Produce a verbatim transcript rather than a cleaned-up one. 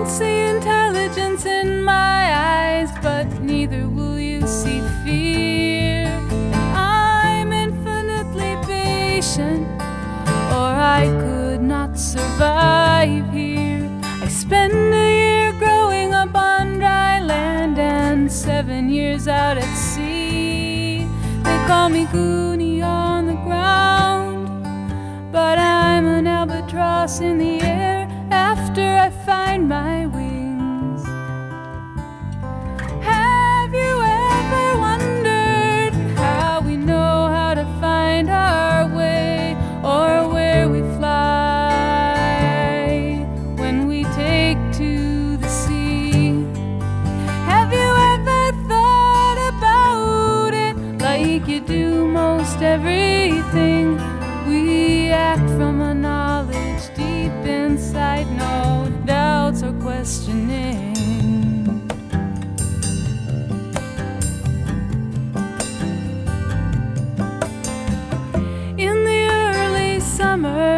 won't see intelligence in my eyes, but neither will you see fear. And I'm infinitely patient, or I could not survive here. I spend a year growing up on dry land and seven years out at sea. They call me Goonie on the ground, but I'm an albatross in the air after I find my wings. Have you ever wondered how we know how to find our way, or where we fly when we take to the sea? Have you ever thought about it like you do most everything? We act from a knowledge deep inside, no doubts or questioning. In the early summer,